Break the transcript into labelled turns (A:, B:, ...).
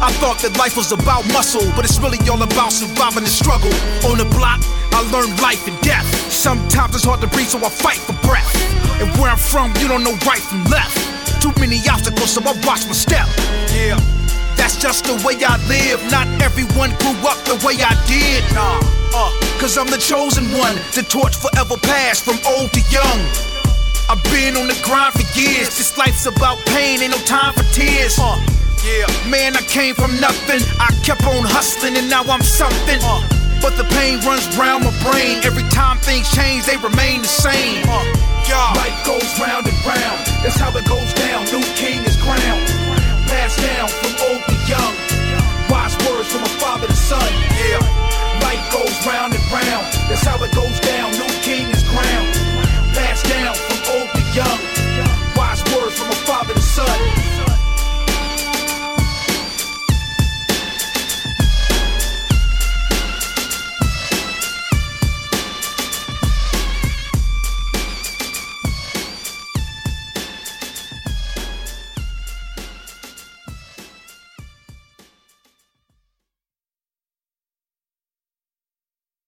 A: I thought that life was about muscle, but it's really all about surviving the struggle. On the block, I learned life and death. Sometimes it's hard to breathe, so I fight for breath. And where I'm from, you don't know right from left. Too many obstacles, so I watch my step. Yeah, that's just the way I live. Not everyone grew up the way I did. Cause I'm the chosen one. The torch forever passed from old to young. I've been on the grind for years. This life's about pain, ain't no time for tears. Yeah, man, I came from nothing. I kept on hustling and now I'm something. But the pain runs round my brain. Every time things change, they remain the same. Life goes round and round. That's how it goes down. New king is crowned. Passed down from old to young. Wise words from a father to son. Yeah, life goes round and